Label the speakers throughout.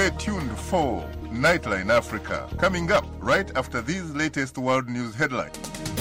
Speaker 1: Stay tuned for Nightline Africa, coming up right after these latest world news headlines.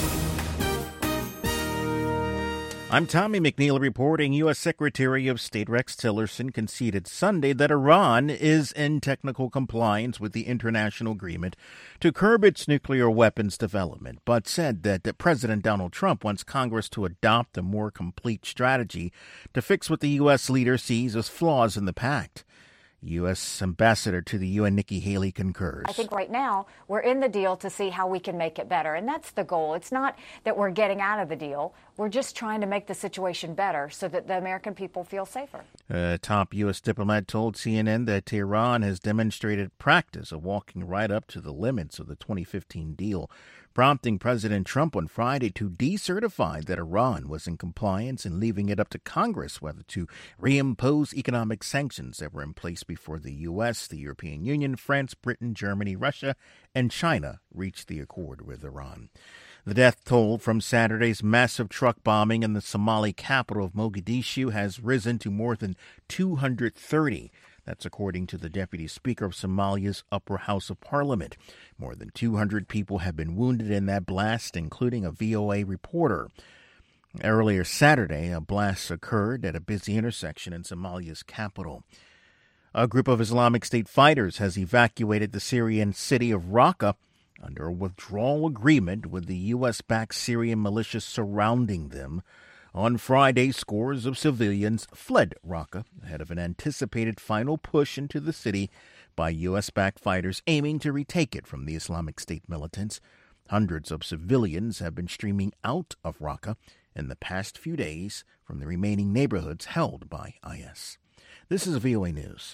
Speaker 2: I'm Tommy McNeil reporting. U.S. Secretary of State Rex Tillerson conceded Sunday that Iran is in technical compliance with the international agreement to curb its nuclear weapons development, but said that President Donald Trump wants Congress to adopt a more complete strategy to fix what the U.S. leader sees as flaws in the pact. U.S. Ambassador to the UN, Nikki Haley, concurs.
Speaker 3: I think right now we're in the deal to see how we can make it better. And that's the goal. It's not that we're getting out of the deal. We're just trying to make the situation better so that the American people feel safer.
Speaker 2: A top U.S. diplomat told CNN that Tehran has demonstrated practice of walking right up to the limits of the 2015 deal, prompting President Trump on Friday to decertify that Iran was in compliance and leaving it up to Congress whether to reimpose economic sanctions that were in place before the U.S., the European Union, France, Britain, Germany, Russia, and China reached the accord with Iran. The death toll from Saturday's massive truck bombing in the Somali capital of Mogadishu has risen to more than 230. That's according to the Deputy Speaker of Somalia's Upper House of Parliament. More than 200 people have been wounded in that blast, including a VOA reporter. Earlier Saturday, a blast occurred at a busy intersection in Somalia's capital. A group of Islamic State fighters has evacuated the Syrian city of Raqqa under a withdrawal agreement with the U.S.-backed Syrian militias surrounding them. On Friday, scores of civilians fled Raqqa ahead of an anticipated final push into the city by U.S.-backed fighters aiming to retake it from the Islamic State militants. Hundreds of civilians have been streaming out of Raqqa in the past few days from the remaining neighborhoods held by IS. This is VOA News.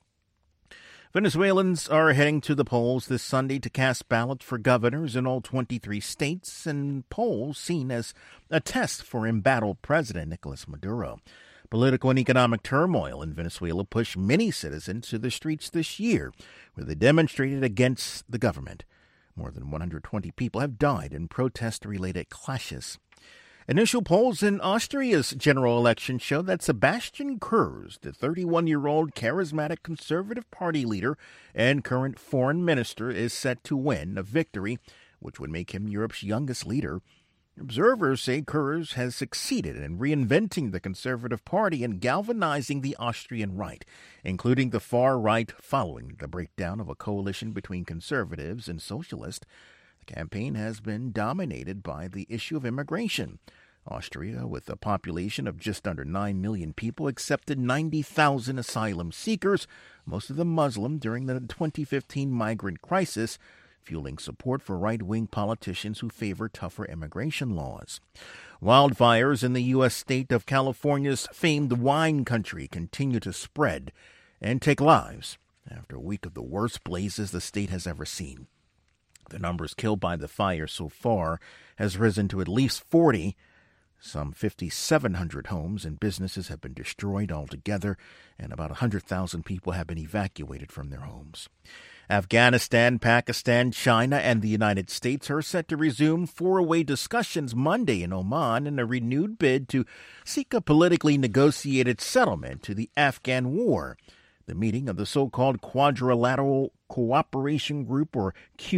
Speaker 2: Venezuelans are heading to the polls this Sunday to cast ballots for governors in all 23 states, and polls seen as a test for embattled President Nicolas Maduro. Political and economic turmoil in Venezuela pushed many citizens to the streets this year, where they demonstrated against the government. More than 120 people have died in protest-related clashes. Initial polls in Austria's general election show that Sebastian Kurz, the 31-year-old charismatic Conservative Party leader and current foreign minister, is set to win a victory which would make him Europe's youngest leader. Observers say Kurz has succeeded in reinventing the Conservative Party and galvanizing the Austrian right, including the far right following the breakdown of a coalition between conservatives and socialists. The campaign has been dominated by the issue of immigration. Austria, with a population of just under 9 million people, accepted 90,000 asylum seekers, most of them Muslim, during the 2015 migrant crisis, fueling support for right-wing politicians who favor tougher immigration laws. Wildfires in the U.S. state of California's famed wine country continue to spread and take lives after a week of the worst blazes the state has ever seen. The numbers killed by the fire so far has risen to at least 40. Some 5,700 homes and businesses have been destroyed altogether, and about 100,000 people have been evacuated from their homes. Afghanistan, Pakistan, China, and the United States are set to resume four-way discussions Monday in Oman in a renewed bid to seek a politically negotiated settlement to the Afghan war. The meeting of the so-called Quadrilateral Cooperation Group, or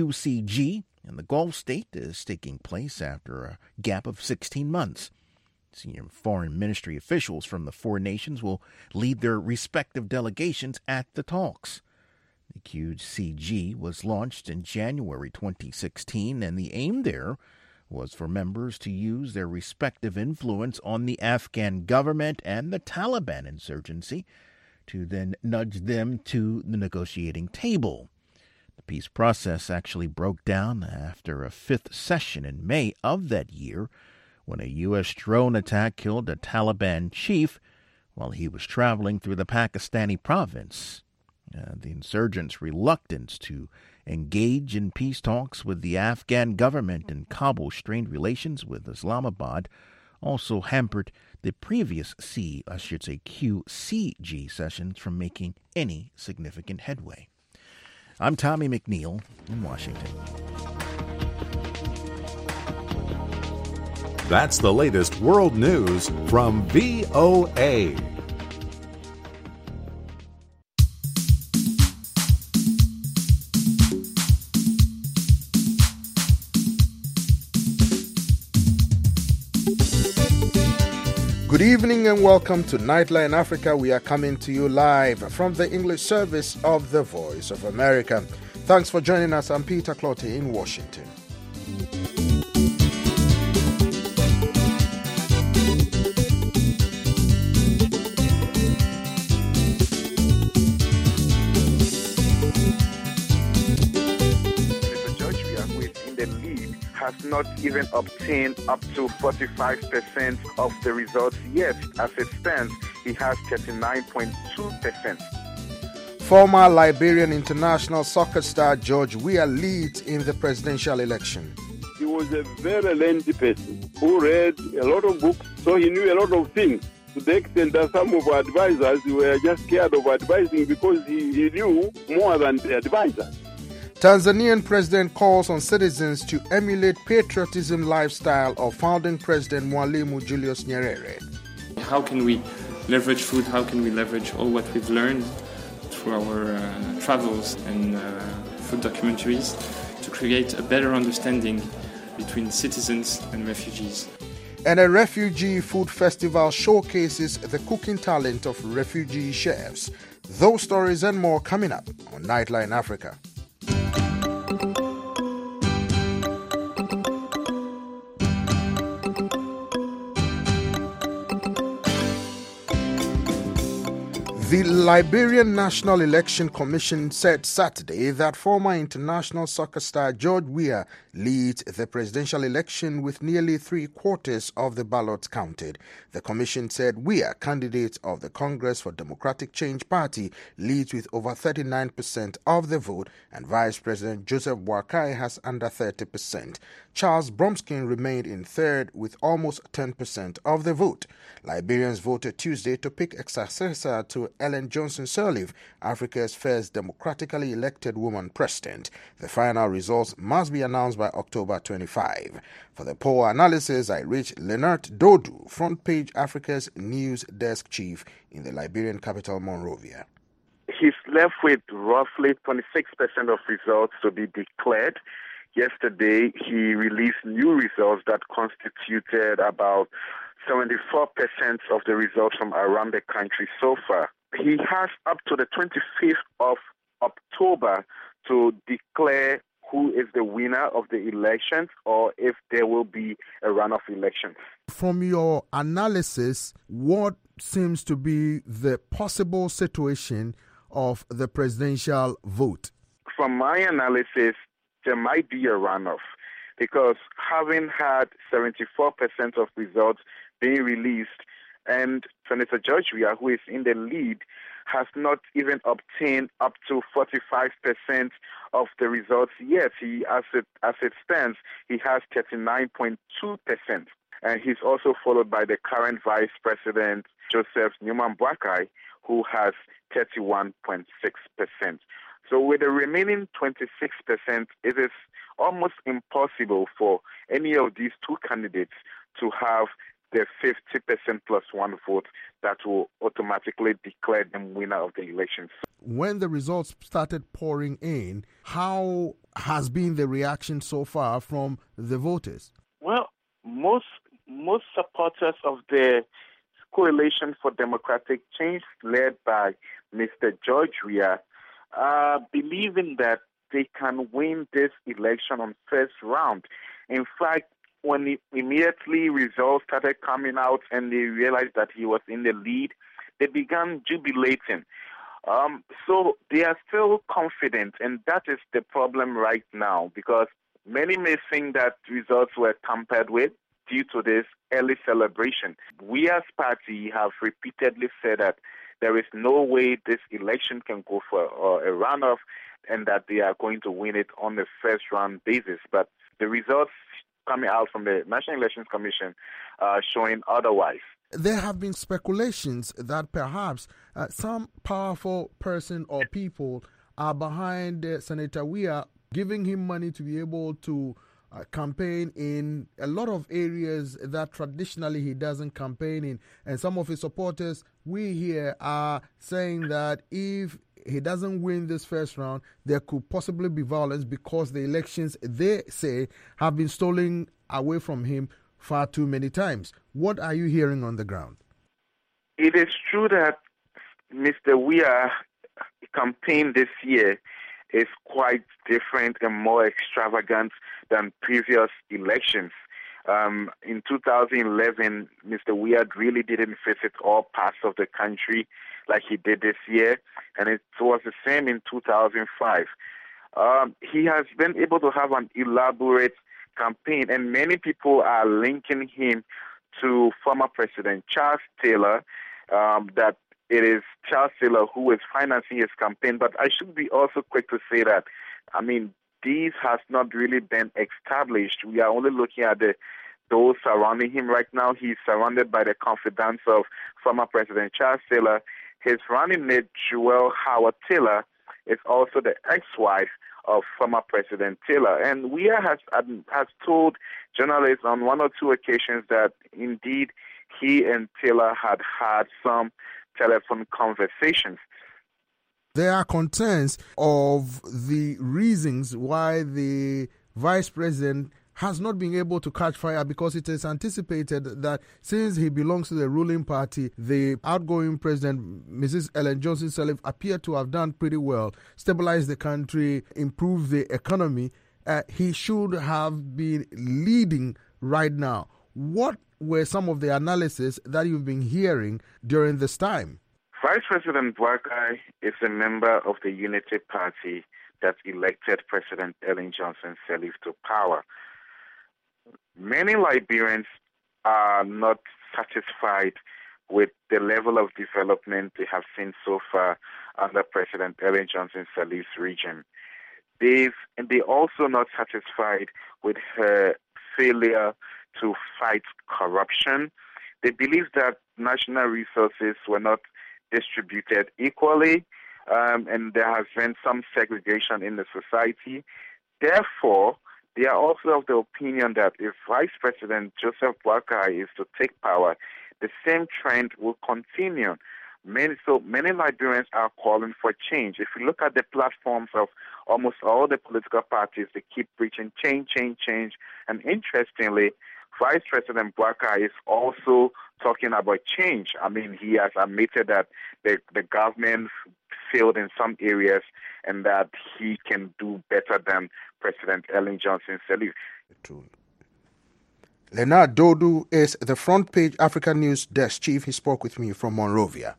Speaker 2: QCG, in the Gulf state is taking place after a gap of 16 months. Senior foreign ministry officials from the four nations will lead their respective delegations at the talks. The QCG was launched in January 2016, and the aim there was for members to use their respective influence on the Afghan government and the Taliban insurgency to then nudge them to the negotiating table. The peace process actually broke down after a fifth session in May of that year when a U.S. drone attack killed a Taliban chief while he was traveling through the Pakistani province. The insurgents' reluctance to engage in peace talks with the Afghan government and Kabul strained relations with Islamabad also hampered the previous QCG sessions from making any significant headway. I'm Tommy McNeil in Washington.
Speaker 4: That's the latest world news from VOA.
Speaker 5: Good evening and welcome to Nightline Africa. We are coming to you live from the English service of the Voice of America. Thanks for joining us. I'm Peter Clottey in Washington.
Speaker 6: Has not even obtained up to 45% of the results yet. As it stands, he has 39.2%.
Speaker 5: Former Liberian international soccer star George Weah leads in the presidential election.
Speaker 7: He was a very lengthy person who read a lot of books, so he knew a lot of things, to the extent that some of our advisors were just scared of advising because he knew more than the advisors.
Speaker 5: Tanzanian president calls on citizens to emulate patriotism lifestyle of founding president Mwalimu Julius Nyerere.
Speaker 8: How can we leverage food? How can we leverage all what we've learned through our travels and food documentaries to create a better understanding between citizens and refugees?
Speaker 5: And a refugee food festival showcases the cooking talent of refugee chefs. Those stories and more coming up on Nightline Africa. The Liberian National Election Commission said Saturday that former international soccer star George Weah leads the presidential election with nearly 3/4 of the ballots counted. The commission said Weah, candidate of the Congress for Democratic Change Party, leads with over 39% of the vote, and Vice President Joseph Boakai has under 30%. Charles Bromskin remained in third with almost 10% of the vote. Liberians voted Tuesday to pick a successor to Ellen Johnson Sirleaf, Africa's first democratically elected woman president. The final results must be announced by October 25. For the poll analysis, I reached Leonard Dodu, Front Page Africa's news desk chief in the Liberian capital, Monrovia.
Speaker 6: He's left with roughly 26% of results to be declared. Yesterday, he released new results that constituted about 74% of the results from around the country so far. He has up to the 25th of October to declare who is the winner of the elections or if there will be a runoff elections.
Speaker 5: From your analysis, what seems to be the possible situation of the presidential vote?
Speaker 6: From my analysis, there might be a runoff because having had 74% of results being released and Senator George Weah, who is in the lead, has not even obtained up to 45% of the results yet. He, as it stands, he has 39.2%. And he's also followed by the current Vice President, Joseph Newman Boakai, who has 31.6%. So with the remaining 26%, it is almost impossible for any of these two candidates to have the 50% plus one vote that will automatically declare them winner of the elections.
Speaker 5: When the results started pouring in, how has been the reaction so far from the voters?
Speaker 6: Well, most supporters of the Coalition for Democratic Change, led by Mr. George Weah, believing that they can win this election on first round. In fact, when immediately results started coming out and they realized that he was in the lead, they began jubilating. So they are still confident, and that is the problem right now, because many may think that results were tampered with due to this early celebration. We as party have repeatedly said that there is no way this election can go for a runoff and that they are going to win it on the first round basis. But the results coming out from the National Elections Commission are showing otherwise.
Speaker 5: There have been speculations that perhaps some powerful person or people are behind Senator Weah, giving him money to be able to campaign in a lot of areas that traditionally he doesn't campaign in. And some of his supporters, we here, are saying that if he doesn't win this first round, there could possibly be violence because the elections, they say, have been stolen away from him far too many times. What are you hearing on the ground?
Speaker 6: It is true that Mr. Weah's campaign this year is quite different and more extravagant than previous elections. In 2011, Mr. Weah really didn't visit all parts of the country like he did this year, and it was the same in 2005. He has been able to have an elaborate campaign, and many people are linking him to former President Charles Taylor, that it is Charles Taylor who is financing his campaign. But I should be also quick to say that, these has not really been established. We are only looking at those surrounding him right now. He's surrounded by the confidants of former President Charles Taylor. His running mate, Joelle Howard Taylor, is also the ex-wife of former President Taylor. And Weah has told journalists on one or two occasions that indeed he and Taylor had some telephone conversations.
Speaker 5: There are concerns of the reasons why the vice president has not been able to catch fire, because it is anticipated that since he belongs to the ruling party, the outgoing president, Mrs. Ellen Johnson Sirleaf, appeared to have done pretty well, stabilized the country, improved the economy. He should have been leading right now. What were some of the analysis that you've been hearing during this time?
Speaker 6: Vice President Boakai is a member of the Unity Party that elected President Ellen Johnson Sirleaf to power. Many Liberians are not satisfied with the level of development they have seen so far under President Ellen Johnson Sirleaf's regime. They're also not satisfied with her failure to fight corruption. They believe that national resources were not distributed equally, and there has been some segregation in the society. Therefore, they are also of the opinion that if Vice President Joseph Boakai is to take power, the same trend will continue. Many Liberians are calling for change. If you look at the platforms of almost all the political parties, they keep preaching change, change, change. And interestingly, Vice President Boakai is also talking about change. He has admitted that the government failed in some areas and that he can do better than President Ellen Johnson Sirleaf.
Speaker 5: Leonard Dodu is the Front Page Africa News Desk Chief. He spoke with me from Monrovia.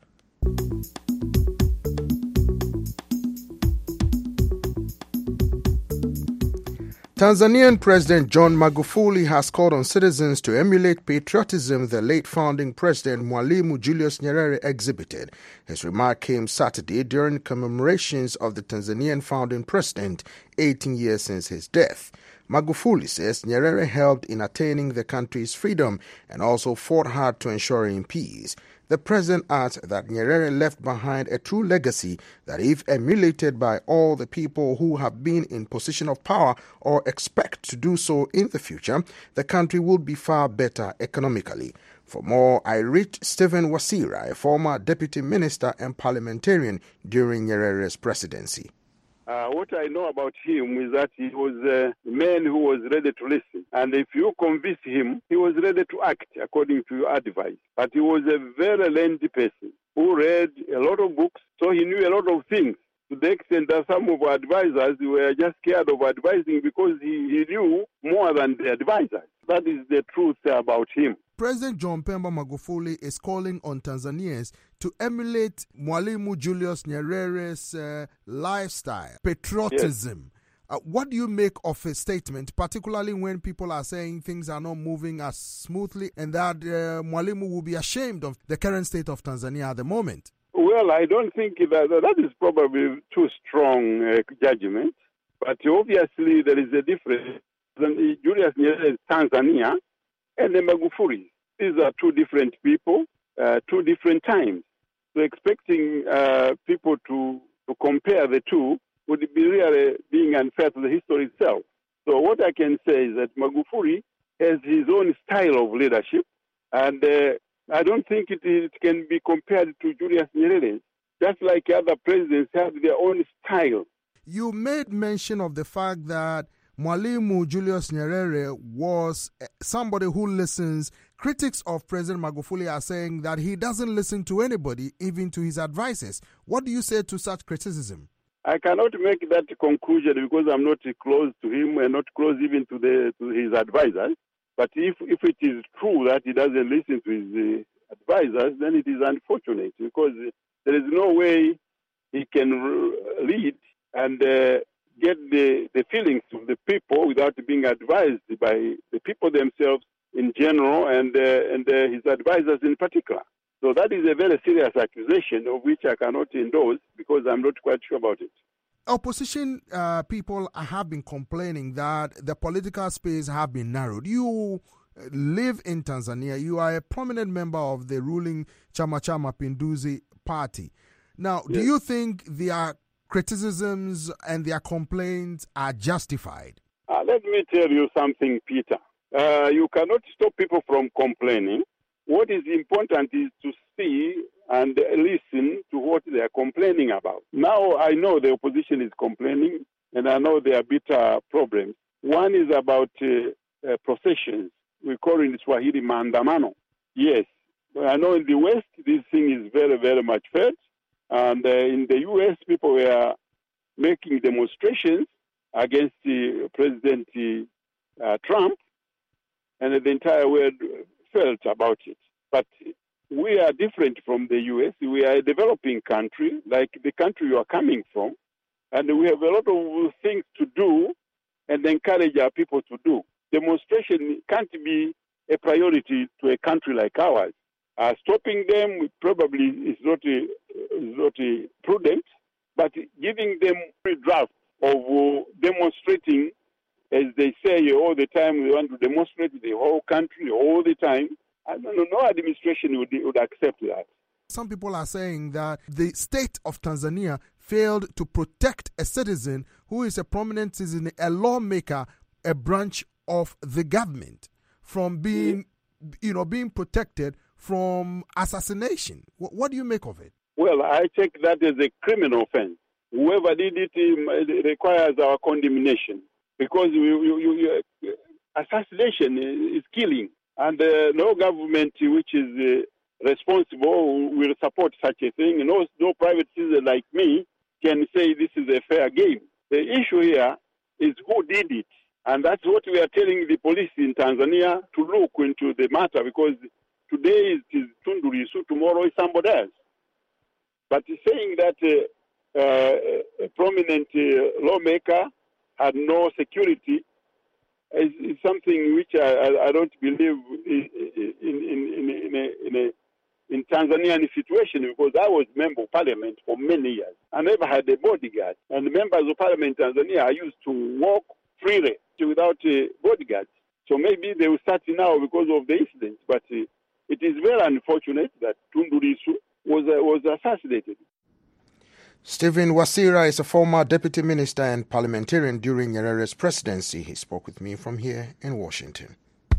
Speaker 5: Tanzanian President John Magufuli has called on citizens to emulate patriotism the late founding president Mwalimu Julius Nyerere exhibited. His remark came Saturday during commemorations of the Tanzanian founding president, 18 years since his death. Magufuli says Nyerere helped in attaining the country's freedom and also fought hard to ensuring peace. The president adds that Nyerere left behind a true legacy that, if emulated by all the people who have been in position of power or expect to do so in the future, the country would be far better economically. For more, I reached Stephen Wasira, a former deputy minister and parliamentarian during Nyerere's presidency.
Speaker 7: What I know about him is that he was a man who was ready to listen. And if you convince him, he was ready to act according to your advice. But he was a very lengthy person who read a lot of books, so he knew a lot of things. To the extent that some of our advisors were just scared of advising because he knew more than the advisors. That is the truth about him.
Speaker 5: President John Pombe Magufuli is calling on Tanzanians to emulate Mwalimu Julius Nyerere's lifestyle, patriotism. Yes. What do you make of his statement, particularly when people are saying things are not moving as smoothly and that Mwalimu will be ashamed of the current state of Tanzania at the moment?
Speaker 7: Well, I don't think that is probably too strong judgment. But obviously there is a difference. Julius Nyerere is Tanzania and the Magufuli. These are two different people, two different times. So expecting people to compare the two would be really being unfair to the history itself. So what I can say is that Magufuli has his own style of leadership, and I don't think it can be compared to Julius Nyerere. Just like other presidents have their own style.
Speaker 5: You made mention of the fact that Mwalimu Julius Nyerere was somebody who listens, critics of President Magufuli are saying that he doesn't listen to anybody, even to his advisors. What do you say to such criticism?
Speaker 7: I cannot make that conclusion because I'm not close to him and not close even to his advisors. But if it is true that he doesn't listen to his advisors, then it is unfortunate because there is no way he can lead and get the feelings of the people without being advised by the people themselves in general and his advisors in particular. So that is a very serious accusation of which I cannot endorse because I'm not quite sure about it.
Speaker 5: Opposition people have been complaining that the political space have been narrowed. You live in Tanzania. You are a prominent member of the ruling Chama cha Mapinduzi party. Now, yes. Do you think their criticisms and their complaints are justified?
Speaker 7: Let me tell you something, Peter. You cannot stop people from complaining. What is important is to see and listen to what they are complaining about. Now I know the opposition is complaining, and I know there are bitter problems. One is about processions. We call it in Swahili maandamano. Yes, I know in the West this thing is very, very much felt. And in the U.S., people were making demonstrations against President Trump, and the entire world felt about it. But we are different from the U.S. We are a developing country, like the country you are coming from, and we have a lot of things to do and encourage our people to do. Demonstration can't be a priority to a country like ours. Stopping them probably is not prudent, but giving them a draft of demonstrating, as they say all the time, we want to demonstrate the whole country all the time. I don't know, no administration would accept that.
Speaker 5: Some people are saying that the state of Tanzania failed to protect a citizen who is a prominent citizen, a lawmaker, a branch of the government, from being, being protected from assassination. What do you make of it?
Speaker 7: Well, I take that as a criminal offense. Whoever did it requires our condemnation because assassination is killing, and no government which is responsible will support such a thing. No private citizen like me can say this is a fair game. The issue here is who did it, and that's what we are telling the police in Tanzania to look into the matter, because today it is Tundu Lissu, tomorrow is somebody else. But saying that a prominent lawmaker had no security is something which I don't believe in Tanzanian situation, because I was member of parliament for many years. I never had a bodyguard. And members of parliament in Tanzania are used to walk freely without bodyguards. So maybe they will start now because of the incident. But it is very unfortunate that Tundu Lissu was assassinated.
Speaker 5: Stephen Wasira is a former deputy minister and parliamentarian during Nyerere's presidency. He spoke with me from here in Washington.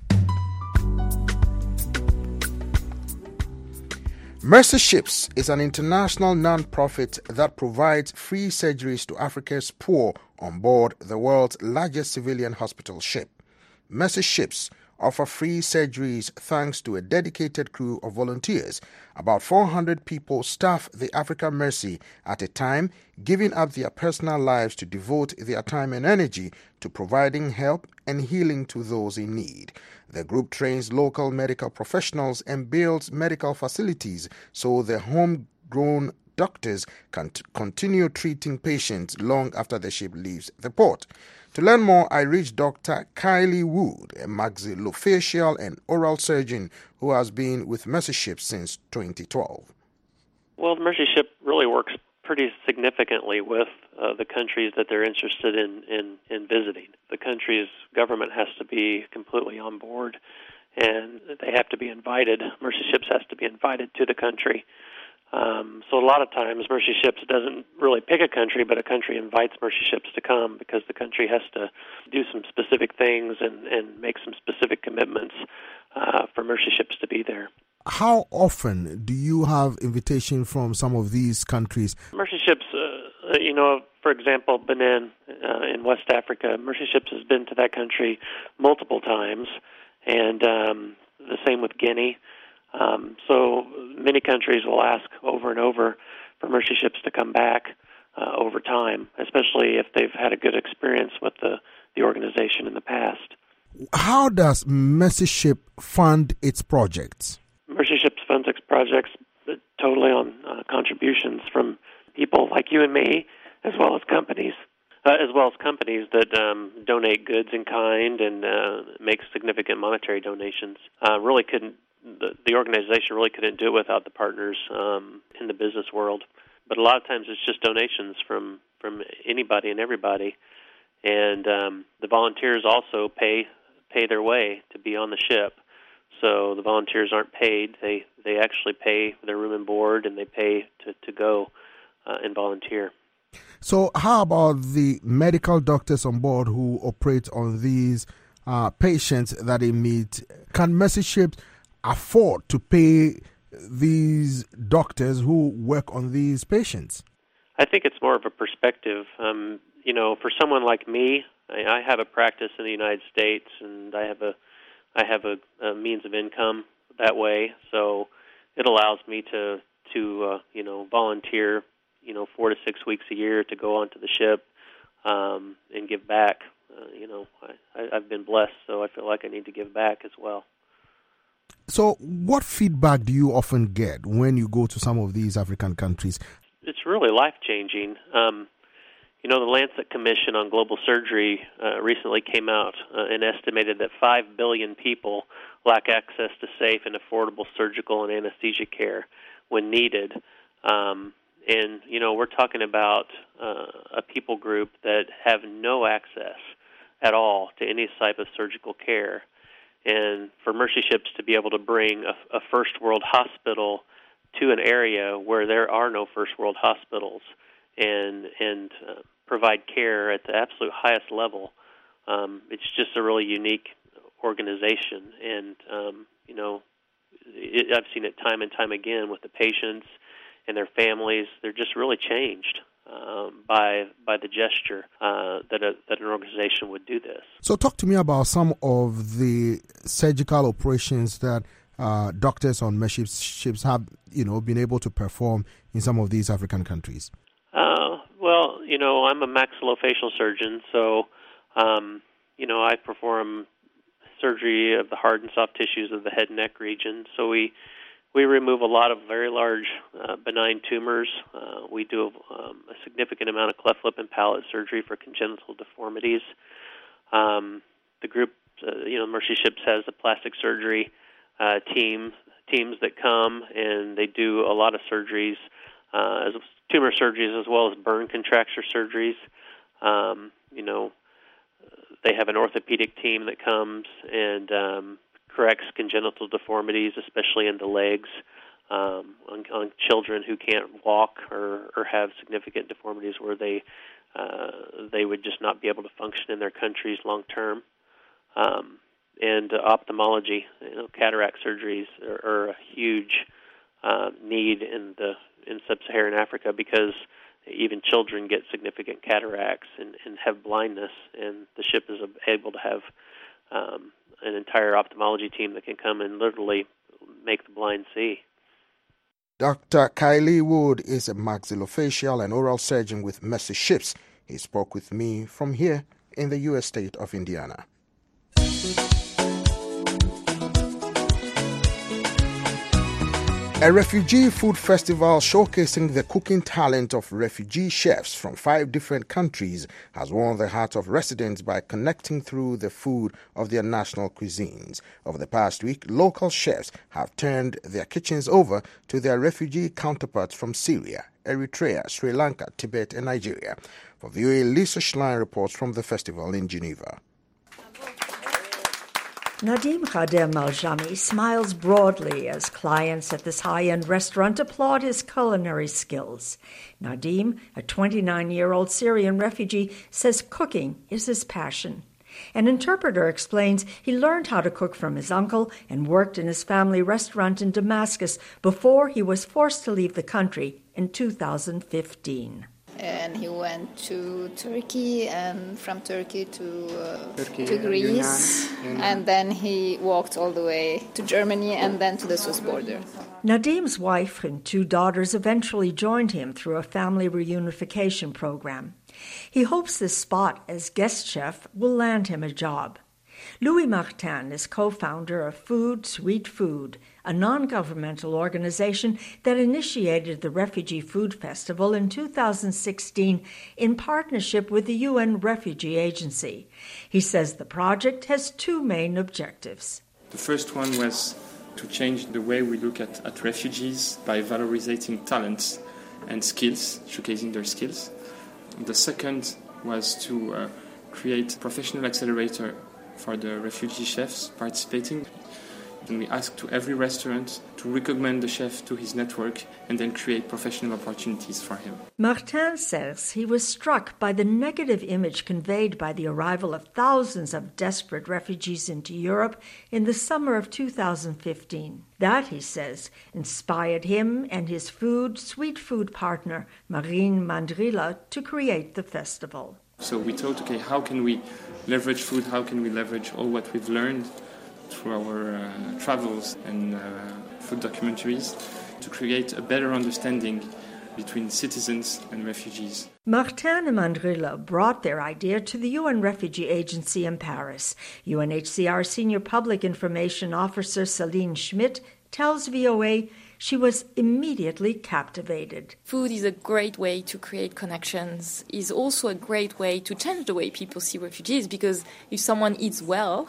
Speaker 5: Mercy Ships is an international non-profit that provides free surgeries to Africa's poor on board the world's largest civilian hospital ship. Mercy Ships offer free surgeries thanks to a dedicated crew of volunteers. About 400 people staff the Africa Mercy at a time, giving up their personal lives to devote their time and energy to providing help and healing to those in need. The group trains local medical professionals and builds medical facilities so the homegrown doctors can continue treating patients long after the ship leaves the port. To learn more, I reached Dr. Kylie Wood, a maxillofacial and oral surgeon who has been with Mercy Ship since 2012.
Speaker 9: Well, the Mercy Ship really works pretty significantly with the countries that they're interested in visiting. The country's government has to be completely on board, and they have to be invited. Mercy Ships has to be invited to the country. So a lot of times Mercy Ships doesn't really pick a country, but a country invites Mercy Ships to come because the country has to do some specific things and make some specific commitments for Mercy Ships to be there.
Speaker 5: How often do you have invitation from some of these countries?
Speaker 9: Mercy Ships, for example, Benin in West Africa, Mercy Ships has been to that country multiple times, and the same with Guinea. So many countries will ask over and over for Mercy ships to come back over time, especially if they've had a good experience with the organization in the past.
Speaker 5: How does Mercy Ship fund its projects?
Speaker 9: Mercy Ships funds its projects totally on contributions from people like you and me, as well as companies that donate goods in kind and make significant monetary donations. The organization really couldn't do it without the partners in the business world. But a lot of times it's just donations from anybody and everybody. And the volunteers also pay their way to be on the ship. So the volunteers aren't paid. They actually pay their room and board, and they pay to go and volunteer.
Speaker 5: So how about the medical doctors on board who operate on these patients that they meet? Can Mercy Ships afford to pay these doctors who work on these patients?
Speaker 9: I think it's more of a perspective. For someone like me, I have a practice in the United States, and I have a means of income that way. So it allows me to volunteer 4 to 6 weeks a year to go onto the ship and give back. I've been blessed, so I feel like I need to give back as well.
Speaker 5: So what feedback do you often get when you go to some of these African countries?
Speaker 9: It's really life-changing. The Lancet Commission on Global Surgery recently came out and estimated that 5 billion people lack access to safe and affordable surgical and anesthesia care when needed. We're talking about a people group that have no access at all to any type of surgical care. And for Mercy Ships to be able to bring a first world hospital to an area where there are no first world hospitals and provide care at the absolute highest level, it's just a really unique organization. And, I've seen it time and time again with the patients and their families. They're just really changed by the gesture that an organization would do this.
Speaker 5: So talk to me about some of the surgical operations that doctors on Mercy Ships have, been able to perform in some of these African countries.
Speaker 9: I'm a maxillofacial surgeon, so I perform surgery of the hard and soft tissues of the head and neck region. So we remove a lot of very large benign tumors. We do a significant amount of cleft lip and palate surgery for congenital deformities. The group, Mercy Ships has a plastic surgery teams that come, and they do a lot of surgeries, tumor surgeries as well as burn contracture surgeries. They have an orthopedic team that comes and corrects congenital deformities, especially in the legs, on children who can't walk or have significant deformities where they would just not be able to function in their countries long term. And ophthalmology, cataract surgeries are a huge need in sub-Saharan Africa because even children get significant cataracts and have blindness, and the ship is able to have an entire ophthalmology team that can come and literally make the blind see.
Speaker 5: Dr. Kylie Wood is a maxillofacial and oral surgeon with Mercy Ships. He spoke with me from here in the U.S. state of Indiana. A refugee food festival showcasing the cooking talent of refugee chefs from 5 different countries has won the heart of residents by connecting through the food of their national cuisines. Over the past week, local chefs have turned their kitchens over to their refugee counterparts from Syria, Eritrea, Sri Lanka, Tibet, and Nigeria. For VOA, Lisa Schlein reports from the festival in Geneva.
Speaker 10: Nadim Khadem Al-Jami smiles broadly as clients at this high-end restaurant applaud his culinary skills. Nadim, a 29-year-old Syrian refugee, says cooking is his passion. An interpreter explains he learned how to cook from his uncle and worked in his family restaurant in Damascus before he was forced to leave the country in 2015.
Speaker 11: and he went to Turkey, and from Turkey to Greece, and then he walked all the way to Germany and then to the Swiss border.
Speaker 10: Nadim's wife and 2 daughters eventually joined him through a family reunification program. He hopes this spot as guest chef will land him a job. Louis Martin is co-founder of Food, Sweet Food, a non-governmental organization that initiated the Refugee Food Festival in 2016 in partnership with the UN Refugee Agency. He says the project has 2 main objectives.
Speaker 8: The first one was to change the way we look at refugees by valorizing talents and skills, showcasing their skills. The second was to create a professional accelerator for the refugee chefs participating. And we asked to every restaurant to recommend the chef to his network and then create professional opportunities for him.
Speaker 10: Martin says he was struck by the negative image conveyed by the arrival of thousands of desperate refugees into Europe in the summer of 2015. That, he says, inspired him and his Sweet Food partner, Marine Mandrila, to create the festival.
Speaker 8: So we thought, okay, how can we leverage food? How can we leverage all what we've learned through our travels and food documentaries to create a better understanding between citizens and refugees?
Speaker 10: Martin and Mandrila brought their idea to the UN Refugee Agency in Paris. UNHCR Senior Public Information Officer Celine Schmidt tells VOA she was immediately captivated.
Speaker 12: Food is a great way to create connections, is also a great way to change the way people see refugees, because if someone eats well,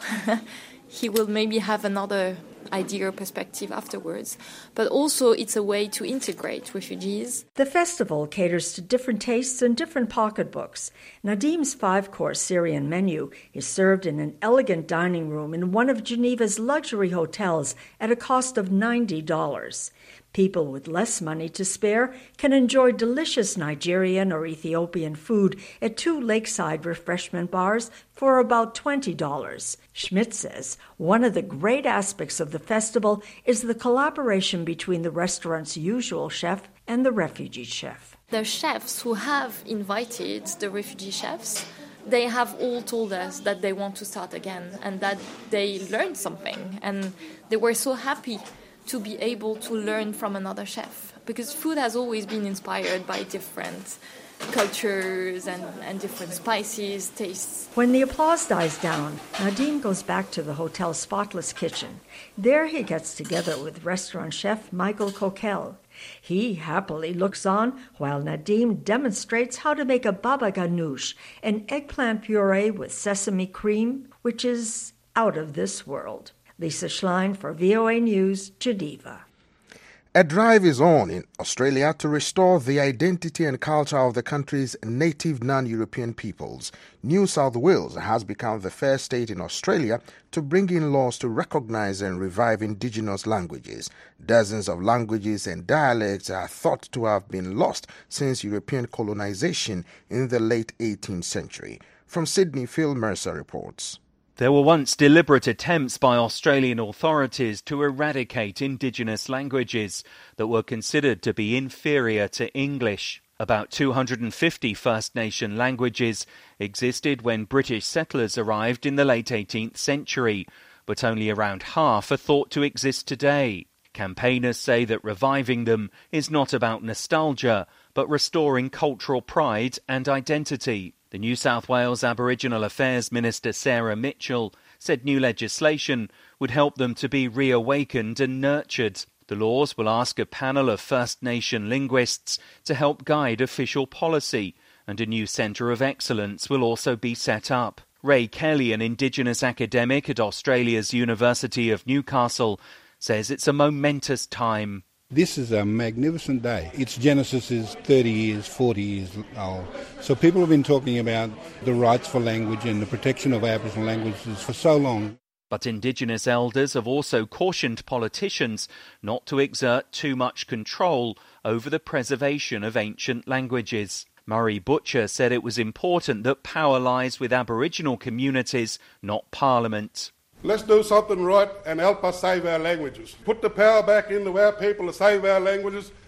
Speaker 12: he will maybe have another idea or perspective afterwards. But also it's a way to integrate refugees.
Speaker 10: The festival caters to different tastes and different pocketbooks. Nadim's 5-course Syrian menu is served in an elegant dining room in one of Geneva's luxury hotels at a cost of $90. People with less money to spare can enjoy delicious Nigerian or Ethiopian food at 2 lakeside refreshment bars for about $20. Schmidt says one of the great aspects of the festival is the collaboration between the restaurant's usual chef and the refugee chef.
Speaker 12: The chefs who have invited the refugee chefs, they have all told us that they want to start again and that they learned something, and they were so happy to be able to learn from another chef, because food has always been inspired by different cultures and different spices, tastes.
Speaker 10: When the applause dies down, Nadim goes back to the hotel's spotless kitchen. There he gets together with restaurant chef Michael Coquel. He happily looks on while Nadim demonstrates how to make a baba ganoush, an eggplant puree with sesame cream, which is out of this world. Lisa Schlein for VOA News, Geneva.
Speaker 5: A drive is on in Australia to restore the identity and culture of the country's native non-European peoples. New South Wales has become the first state in Australia to bring in laws to recognise and revive indigenous languages. Dozens of languages and dialects are thought to have been lost since European colonisation in the late 18th century. From Sydney, Phil Mercer reports.
Speaker 13: There were once deliberate attempts by Australian authorities to eradicate indigenous languages that were considered to be inferior to English. About 250 First Nation languages existed when British settlers arrived in the late 18th century, but only around half are thought to exist today. Campaigners say that reviving them is not about nostalgia, but restoring cultural pride and identity. The New South Wales Aboriginal Affairs Minister Sarah Mitchell said new legislation would help them to be reawakened and nurtured. The laws will ask a panel of First Nation linguists to help guide official policy, and a new centre of excellence will also be set up. Ray Kelly, an Indigenous academic at Australia's University of Newcastle, says it's a momentous time.
Speaker 14: This is a magnificent day. Its genesis is 30 years, 40 years old. So people have been talking about the rights for language and the protection of Aboriginal languages for so long.
Speaker 13: But Indigenous elders have also cautioned politicians not to exert too much control over the preservation of ancient languages. Murray Butcher said it was important that power lies with Aboriginal communities, not Parliament.
Speaker 15: Let's do something right and help us save our languages. Put the power back into our people to save our languages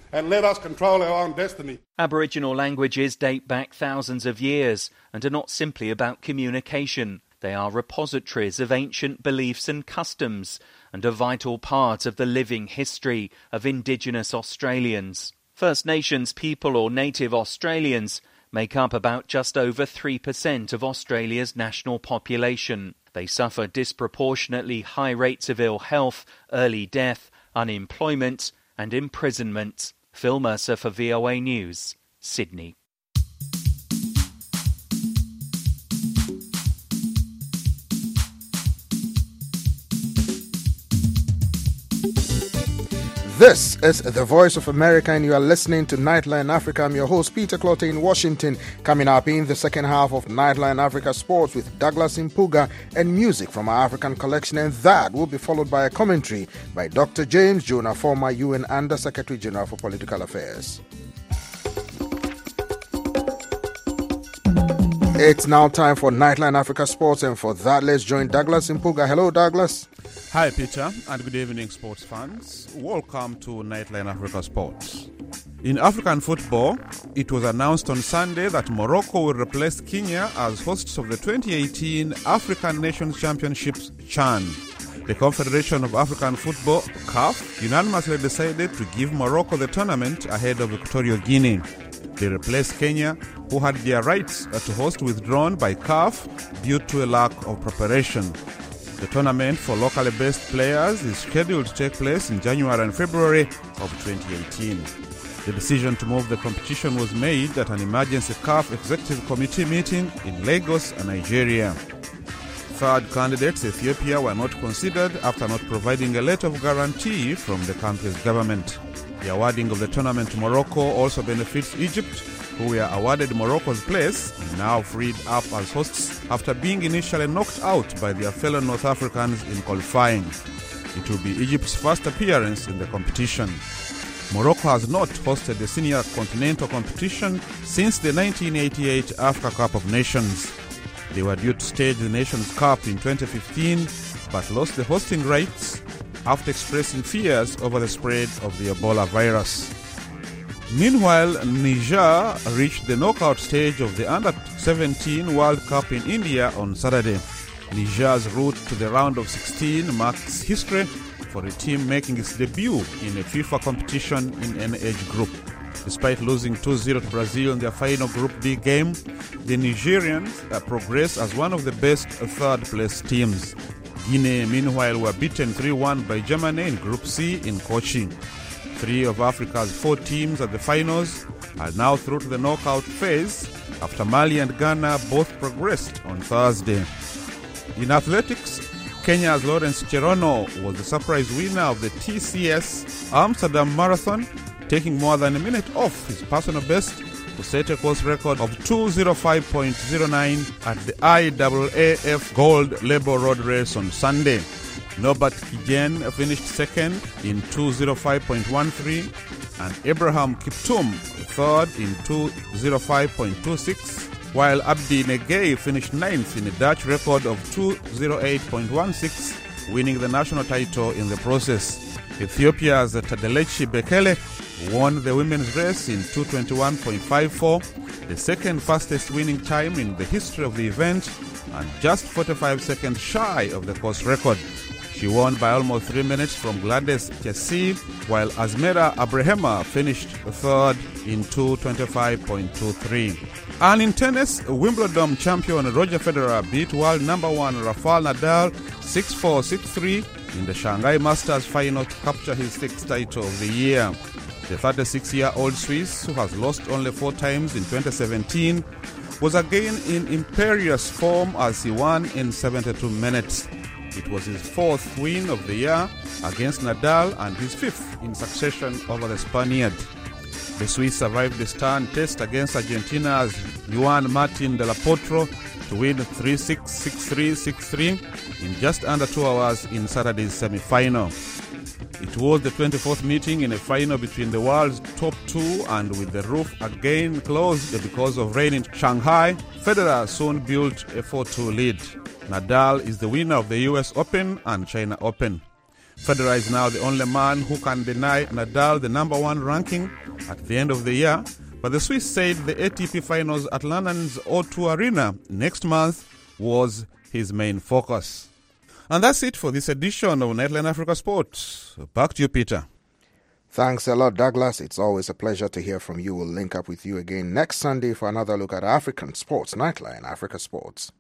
Speaker 15: and let us control our own destiny.
Speaker 13: Aboriginal languages date back thousands of years and are not simply about communication. They are repositories of ancient beliefs and customs and a vital part of the living history of Indigenous Australians. First Nations people or native Australians make up about just over 3% of Australia's national population. They suffer disproportionately high rates of ill health, early death, unemployment and imprisonment. Phil Mercer for VOA News, Sydney.
Speaker 5: This is the Voice of America, and you are listening to Nightline Africa. I'm your host, Peter Clottey in Washington. Coming up in the second half of Nightline Africa Sports with Douglas Impuga and music from our African collection, and that will be followed by a commentary by Dr. James Jonah, former UN Under Secretary General for Political Affairs. It's now time for Nightline Africa Sports, and for that, let's join Douglas Impuga. Hello, Douglas.
Speaker 16: Hi, Peter, and good evening, sports fans. Welcome to Nightline Africa Sports. In African football, it was announced on Sunday that Morocco will replace Kenya as hosts of the 2018 African Nations Championships CHAN. The Confederation of African Football, CAF, unanimously decided to give Morocco the tournament ahead of Equatorial Guinea. They replaced Kenya, who had their rights to host withdrawn by CAF due to a lack of preparation. The tournament for locally based players is scheduled to take place in January and February of 2018. The decision to move the competition was made at an emergency CAF Executive Committee meeting in Lagos, Nigeria. Third candidates, Ethiopia, were not considered after not providing a letter of guarantee from the country's government. The awarding of the tournament to Morocco also benefits Egypt, who were awarded Morocco's place and now freed up as hosts after being initially knocked out by their fellow North Africans in qualifying. It will be Egypt's first appearance in the competition. Morocco has not hosted a senior continental competition since the 1988 Africa Cup of Nations. They were due to stage the Nations Cup in 2015 but lost the hosting rights after expressing fears over the spread of the Ebola virus. Meanwhile, Niger reached the knockout stage of the Under-17 World Cup in India on Saturday. Niger's route to the round of 16 marks history for a team making its debut in a FIFA competition in an age group. Despite losing 2-0 to Brazil in their final Group B game, the Nigerians progress as one of the best third-place teams. Guinea, meanwhile, were beaten 3-1 by Germany in Group C in Kochi. 3 of Africa's 4 teams at the finals are now through to the knockout phase after Mali and Ghana both progressed on Thursday. In athletics, Kenya's Lawrence Cherono was the surprise winner of the TCS Amsterdam Marathon, taking more than a minute off his personal best to set a course record of 2:05.09 at the IAAF Gold Label Road Race on Sunday. Norbert Kigen finished second in 2:05.13 and Abraham Kiptum third in 2:05.26, while Abdi Negei finished ninth in a Dutch record of 2:08.16, winning the national title in the process. Ethiopia's Tadelechi Bekele won the women's race in 2:21.54, the second fastest winning time in the history of the event and just 45 seconds shy of the course record. She won by almost 3 minutes from Gladys Chesi, while Azmera Abrahama finished third in 2:25.23. And in tennis, Wimbledon champion Roger Federer beat world number 1 Rafael Nadal 6-4, 6-3 in the Shanghai Masters final to capture his 6th title of the year. The 36-year-old Swiss, who has lost only 4 times in 2017, was again in imperious form as he won in 72 minutes. It was his 4th win of the year against Nadal and his 5th in succession over the Spaniard. The Swiss survived the stern test against Argentina's Juan Martin de la Potro to win 3-6, 6-3, 6-3 in just under 2 hours in Saturday's semi-final. It was the 24th meeting in a final between the world's top 2, and with the roof again closed because of rain in Shanghai, Federer soon built a 4-2 lead. Nadal is the winner of the US Open and China Open. Federer is now the only man who can deny Nadal the number one ranking at the end of the year, but the Swiss said the ATP finals at London's O2 Arena next month was his main focus. And that's it for this edition of Nightline Africa Sports. Back to you, Peter.
Speaker 5: Thanks a lot, Douglas. It's always a pleasure to hear from you. We'll link up with you again next Sunday for another look at African sports. Nightline Africa Sports.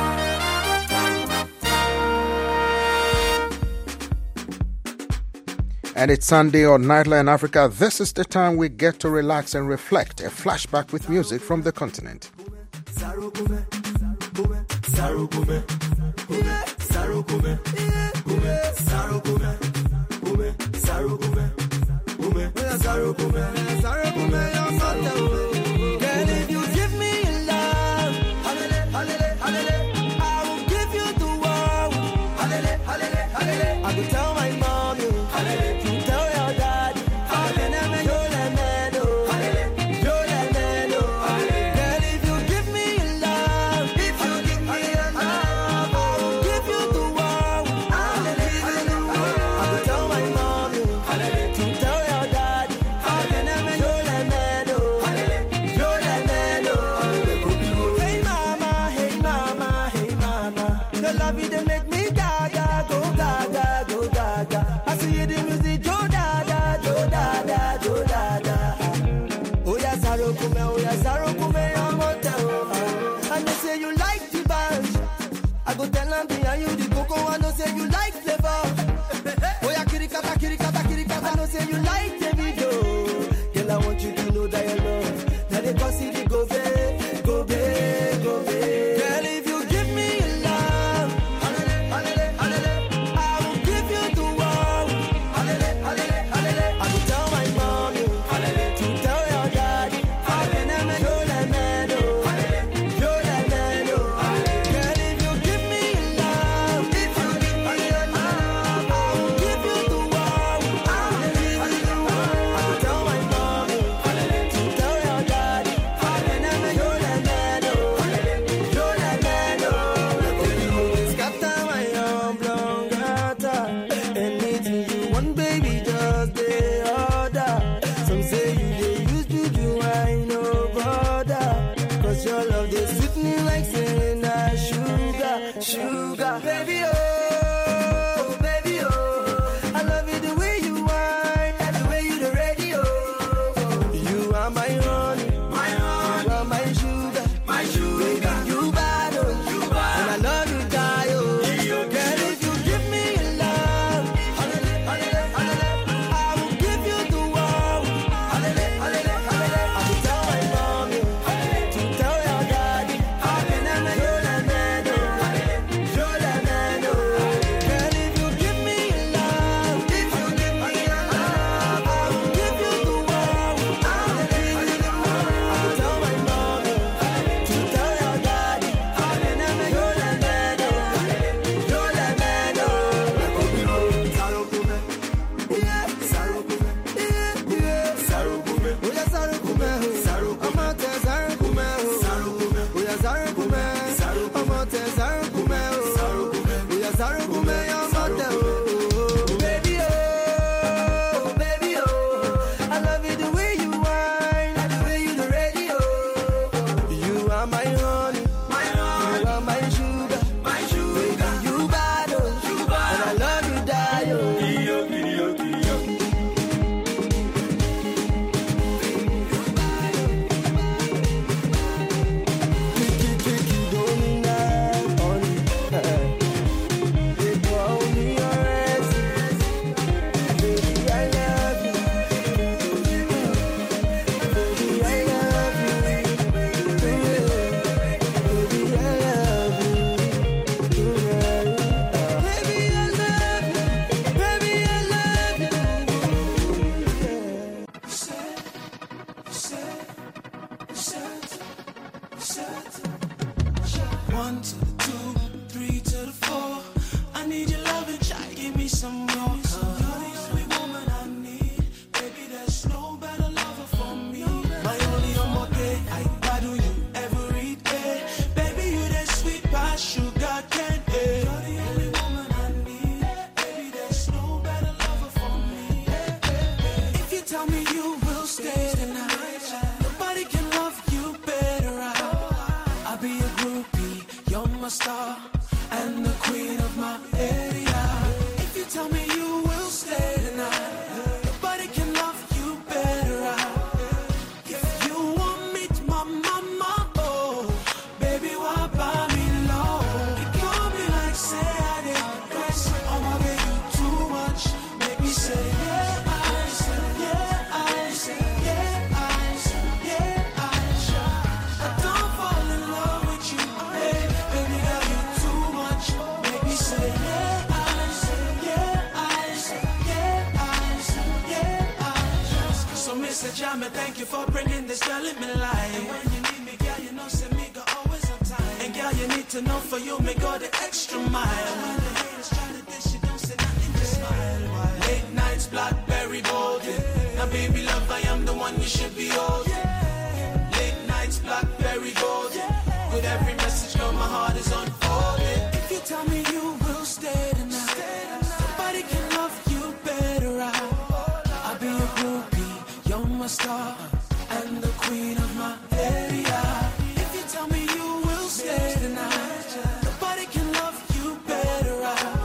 Speaker 5: And it's Sunday on Nightline Africa. This is the time we get to relax and reflect. A flashback with music from the continent.
Speaker 17: you're my star and the queen of my area. If you tell me you will stay tonight, nobody can love you better. If you want me to my mama, oh, baby, why buy me low? You got me like say I did Chris. Oh my baby, too much. Make me say yeah, I say yeah, I say yeah, I say yeah, I say. I don't fall in love with you, hey, baby girl, you too much. Make me say yeah, I say yeah, I say yeah, I say yeah, I say. So Mr. Jam, thank you for bringing this girl in my life. And when you need me, girl, you know say me go always on time. And girl, you need to know for you, me go the extra mile. And when the haters try to dish, you don't say nothing, just smile. Late nights, Blackberry golden. Now baby love, I am the one you should be holding. Late nights, Blackberry golden. With every message, girl, my heart is unfolding. If you tell me you will stay tonight, nobody can love you better. I'll be a groupie, you're my star and the queen of my area. If you tell me you will stay tonight, nobody can love you better.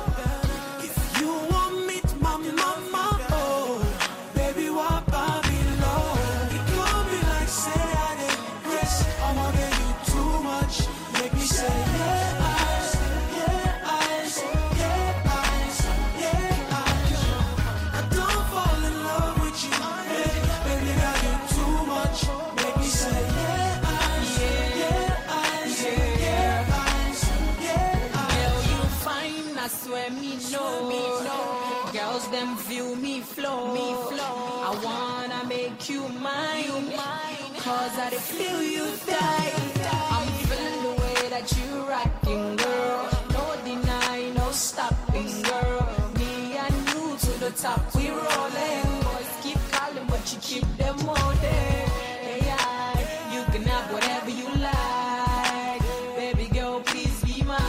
Speaker 17: If you want me to my mama, oh, baby, why buy me low? You call me like say I did Chris. Oh my baby, too much. Make me say yeah, I say yeah, I say yeah, I say yeah, I say. I don't fall in love with you, hey, baby girl, you too much. Make me say yeah, I say yeah, I say yeah, I say yeah, I say.
Speaker 18: Girl, you fine, I swear me know. Girls them view me flow. I wanna make you mine, cause I feel you tight. I'm feeling the way that you rocking, girl. No deny, no stopping, girl. Me and you to the top, we rolling. Boys keep calling, but you keep them holding. Yeah, you can have whatever you like. Baby girl, please be mine.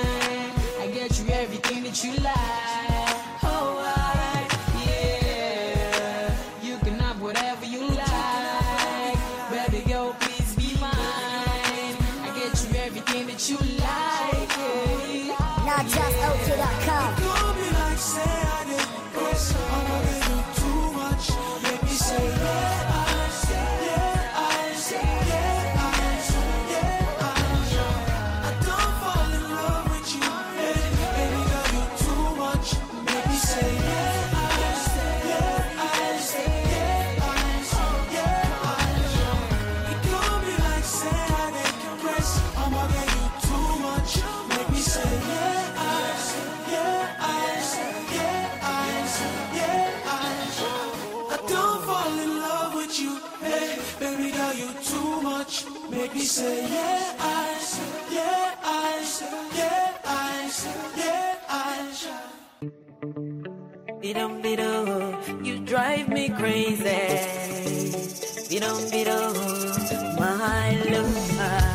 Speaker 18: I get you everything that you like. Oh, yeah, you can have whatever you like. Baby girl, please be mine. I get you everything that you like. Yeah.
Speaker 17: Not just OK.com. You call me like say I did Chris. Oh my baby, too much. Make me say yeah, I say yeah, I say yeah, I say yeah, I say. I don't fall in love with you, hey, baby girl, you too much. Make me say yeah, I say yeah, I say yeah, I say yeah, I say. You call me like say I did Chris. Oh my baby, too much. Make me say yeah, I say yeah, I say yeah, I say yeah, I say. I don't fall in love with you, hey, baby girl, you too much. Make me say yeah, I say yeah, I say yeah, I say yeah, I say.
Speaker 18: Bido, you drive me crazy. Bido, my love.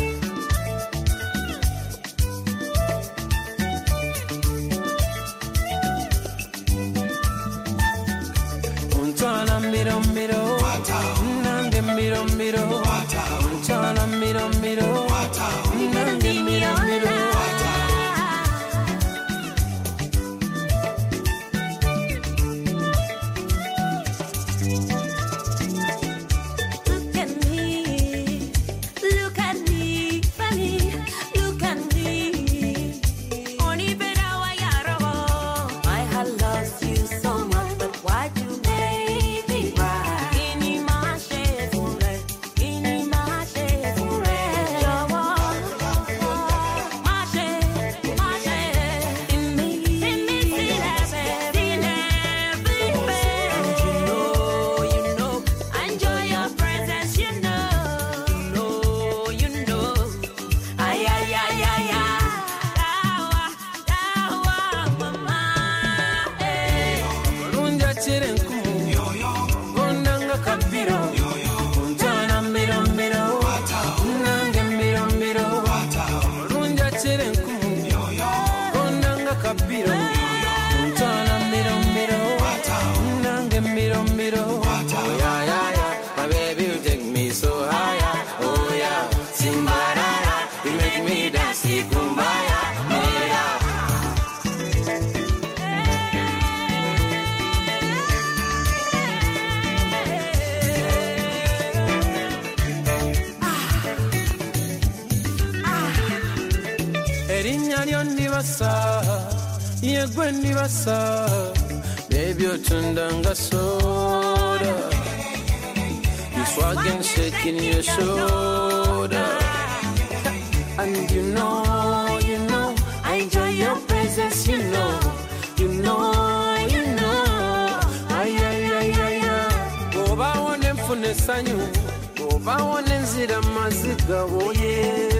Speaker 18: Untana miro, nange miro, untana miro, nange miro.
Speaker 17: erinnya lyo ndibasa yegwe ndibasa baby otunda nga soda you swagging shaking your shoulder and you know I enjoy your presence you know oba wone mfune sanyu oba wone nzira maziga oye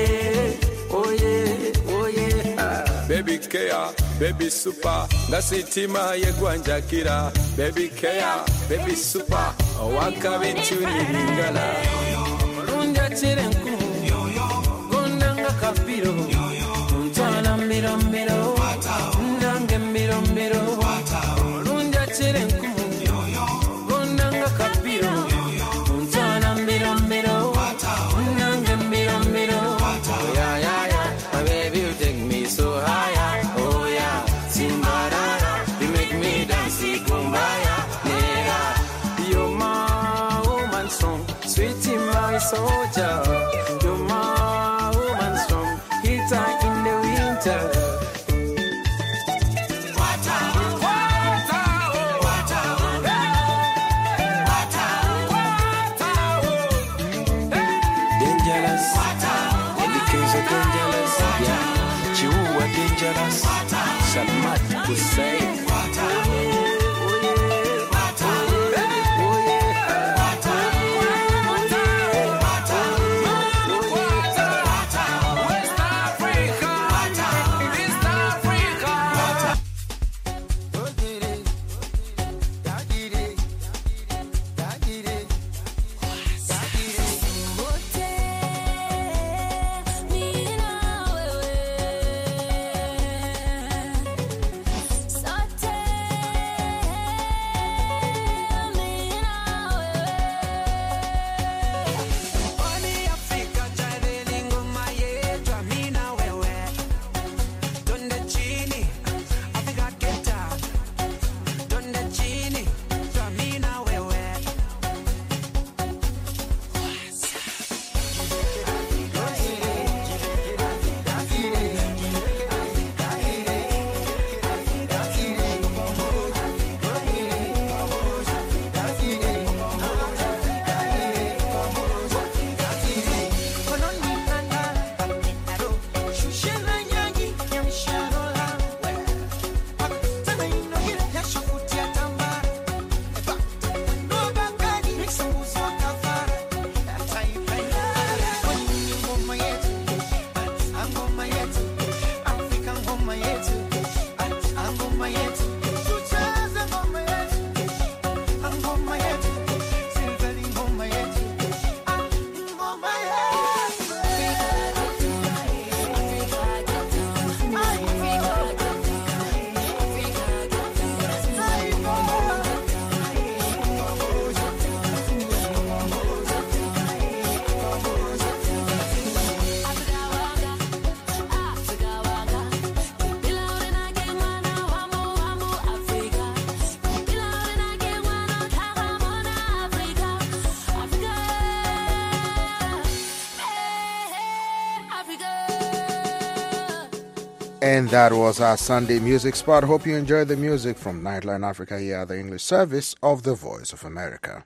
Speaker 17: baby care baby super ngasitima yegwanjakira baby care baby super owaka bintu nibingala olunja chirenku gondanga kapiro ntana miromiro ndange miromiro olunja chirenku gondanga kapiro ntana miromiro ndange miromiro yeah my baby you take me so higher oh yeah simbarara you make me dance kumbaya nera you're my woman song sweetie my soldier you're my woman song heater in the winter dangerous, Shamat to say.
Speaker 5: And that was our Sunday music spot. Hope you enjoyed the music from Nightline Africa here at the English service of the Voice of America.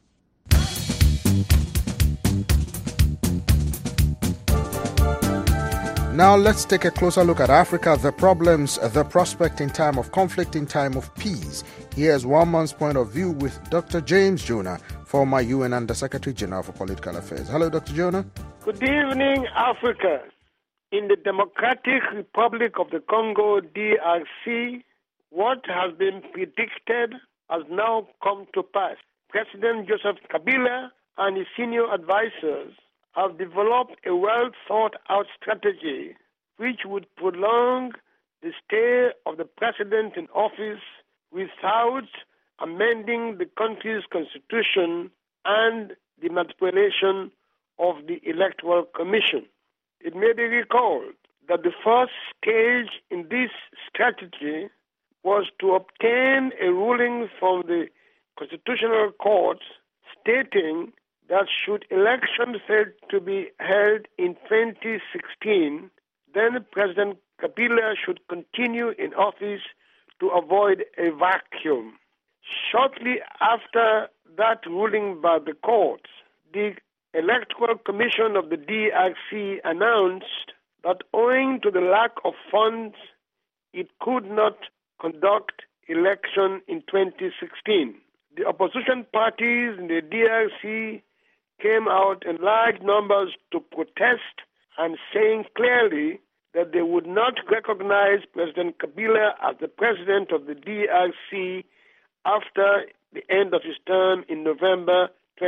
Speaker 5: Now let's take a closer look at Africa, the problems, the prospect in time of conflict, in time of peace. Here's one man's point of view with Dr. James Jonah, former UN Under-Secretary General for Political Affairs. Hello, Dr. Jonah.
Speaker 19: Good evening, Africa. In the Democratic Republic of the Congo, DRC, what has been predicted has now come to pass. President Joseph Kabila and his senior advisors have developed a well-thought-out strategy which would prolong the stay of the president in office without amending the country's constitution and the manipulation of the Electoral Commission. It may be recalled that the first stage in this strategy was to obtain a ruling from the Constitutional Court stating that should elections fail to be held in 2016, then President Kabila should continue in office to avoid a vacuum. Shortly after that ruling by the court, the Electoral Commission of the DRC announced that owing to the lack of funds, it could not conduct election in 2016. The opposition parties in the DRC came out in large numbers to protest and saying clearly that they would not recognize President Kabila as the president of the DRC after the end of his term in November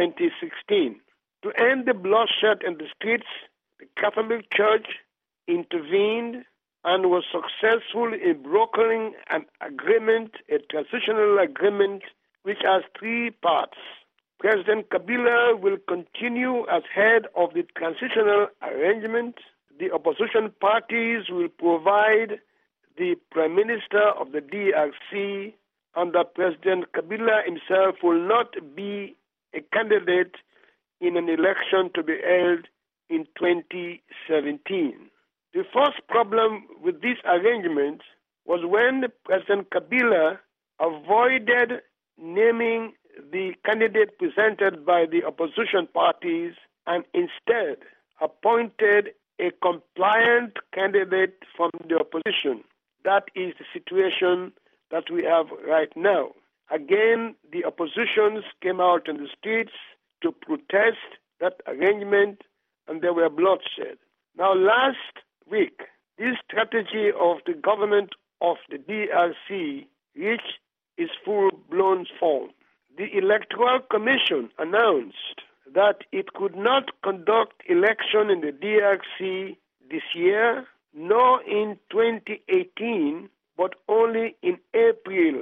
Speaker 19: 2016. To end the bloodshed in the streets, the Catholic Church intervened and was successful in brokering an agreement, a transitional agreement, which has three parts. President Kabila will continue as head of the transitional arrangement. The opposition parties will provide the Prime Minister of the DRC, and that President Kabila himself will not be a candidate in an election to be held in 2017. The first problem with this arrangement was when President Kabila avoided naming the candidate presented by the opposition parties and instead appointed a compliant candidate from the opposition. That is the situation that we have right now. Again, the oppositions came out in the streets to protest that arrangement, and there were bloodshed. Now, last week, this strategy of the government of the DRC reached its full-blown form. The Electoral Commission announced that it could not conduct election in the DRC this year, nor in 2018, but only in April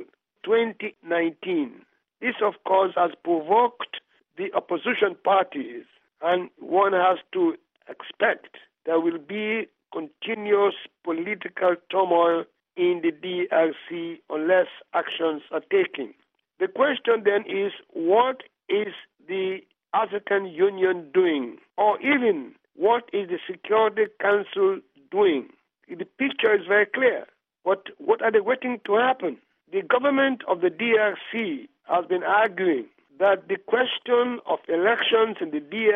Speaker 19: 2019. This, of course, has provoked the opposition parties, and one has to expect there will be continuous political turmoil in the DRC unless actions are taken. The question then is, what is the African Union doing? Or even, what is the Security Council doing? The picture is very clear. But what are they waiting to happen? The government of the DRC has been arguing that the question of elections in the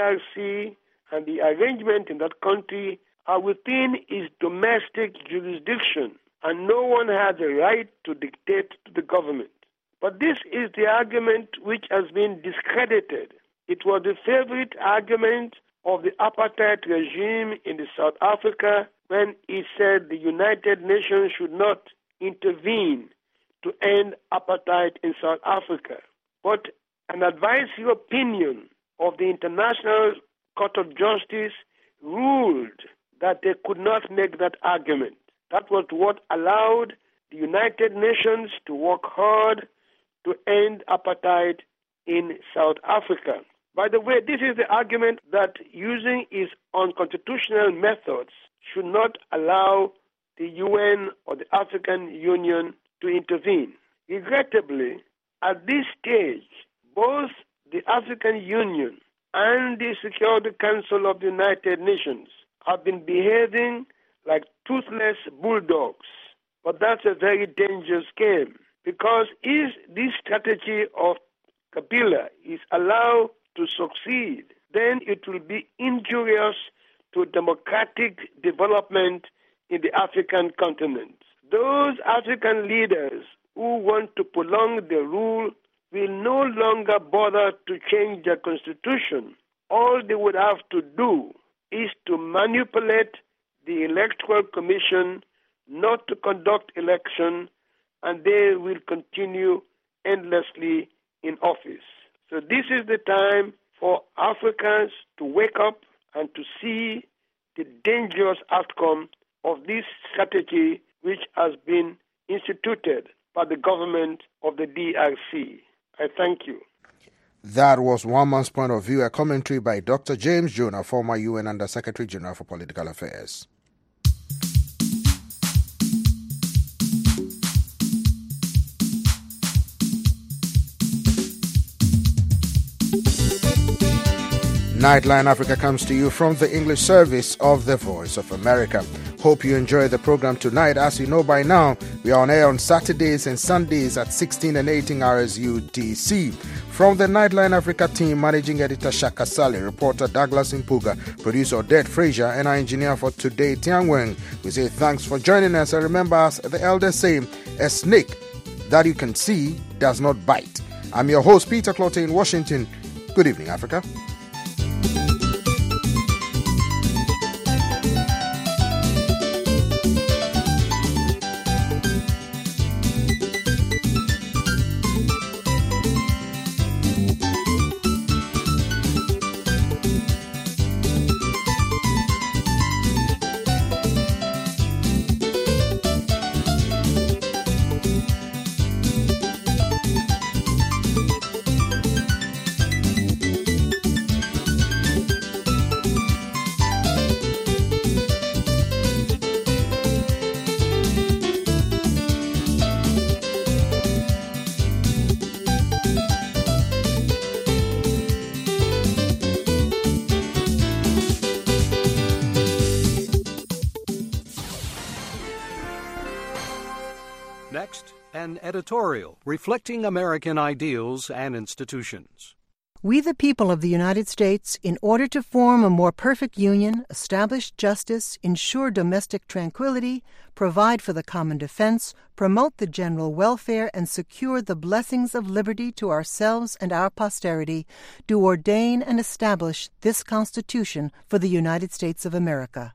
Speaker 19: DRC and the arrangement in that country are within its domestic jurisdiction, and no one has a right to dictate to the government. But this is the argument which has been discredited. It was the favorite argument of the apartheid regime in the South Africa when he said the United Nations should not intervene to end apartheid in South Africa. But an advisory opinion of the International Court of Justice ruled that they could not make that argument. That was what allowed the United Nations to work hard to end apartheid in South Africa. By the way, this is the argument that using its unconstitutional methods should not allow the UN or the African Union to intervene. Regrettably, at this stage, both the African Union and the Security Council of the United Nations have been behaving like toothless bulldogs. But that's a very dangerous game, because if this strategy of Kabila is allowed to succeed, then it will be injurious to democratic development in the African continent. Those African leaders who want to prolong the rule will no longer bother to change their constitution. All they would have to do is to manipulate the Electoral Commission not to conduct election, and they will continue endlessly in office. So this is the time for Africans to wake up and to see the dangerous outcome of this strategy which has been instituted by the government of the DRC. I thank you.
Speaker 5: That was one man's point of view, a commentary by Dr. James Jonah, former UN Under-Secretary General for Political Affairs. Nightline Africa comes to you from the English service of the Voice of America. Hope you enjoy the program tonight. As you know by now, we are on air on Saturdays and Sundays at 16 and 18 hours UTC. From the Nightline Africa team, Managing Editor Shaka Sally, reporter Douglas Impuga, producer Odette Frazier, and our engineer for today, Tiang Weng, we say thanks for joining us. And remember, as the elders say, a snake that you can see does not bite. I'm your host, Peter Clotte in Washington. Good evening, Africa.
Speaker 20: Next, an editorial reflecting American ideals and institutions.
Speaker 21: We, the people of the United States, in order to form a more perfect union, establish justice, ensure domestic tranquility, provide for the common defense, promote the general welfare, and secure the blessings of liberty to ourselves and our posterity, do ordain and establish this Constitution for the United States of America.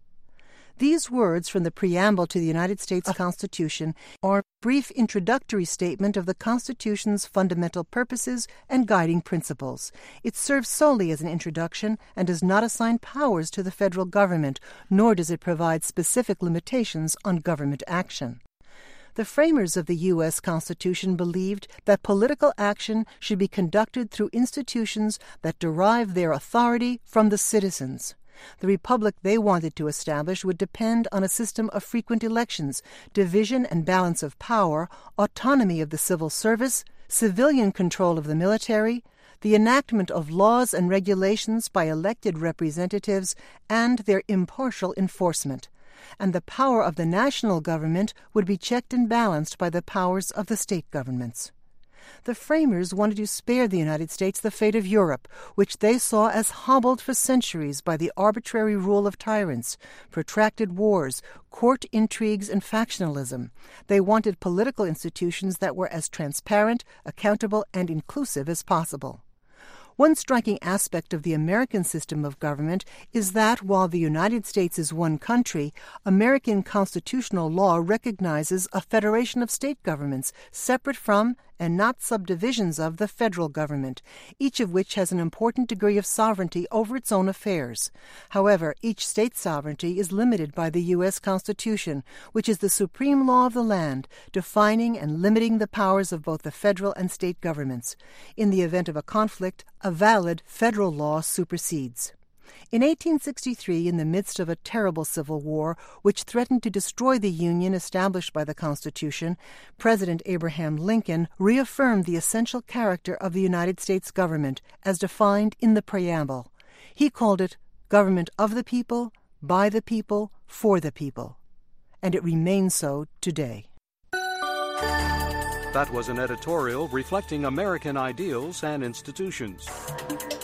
Speaker 21: These words from the preamble to the United States Constitution are a brief introductory statement of the Constitution's fundamental purposes and guiding principles. It serves solely as an introduction and does not assign powers to the federal government, nor does it provide specific limitations on government action. The framers of the U.S. Constitution believed that political action should be conducted through institutions that derive their authority from the citizens. The republic they wanted to establish would depend on a system of frequent elections, division and balance of power, autonomy of the civil service, civilian control of the military, the enactment of laws and regulations by elected representatives, and their impartial enforcement. And the power of the national government would be checked and balanced by the powers of the state governments. The framers wanted to spare the United States the fate of Europe, which they saw as hobbled for centuries by the arbitrary rule of tyrants, protracted wars, court intrigues, and factionalism. They wanted political institutions that were as transparent, accountable, and inclusive as possible. One striking aspect of the American system of government is that while the United States is one country, American constitutional law recognizes a federation of state governments separate from and not subdivisions of the federal government, each of which has an important degree of sovereignty over its own affairs. However, each state's sovereignty is limited by the U.S. Constitution, which is the supreme law of the land, defining and limiting the powers of both the federal and state governments. In the event of a conflict, a valid federal law supersedes. In 1863, in the midst of a terrible civil war which threatened to destroy the Union established by the Constitution, President Abraham Lincoln reaffirmed the essential character of the United States government as defined in the preamble. He called it government of the people, by the people, for the people. And it remains so today.
Speaker 20: That was an editorial reflecting American ideals and institutions.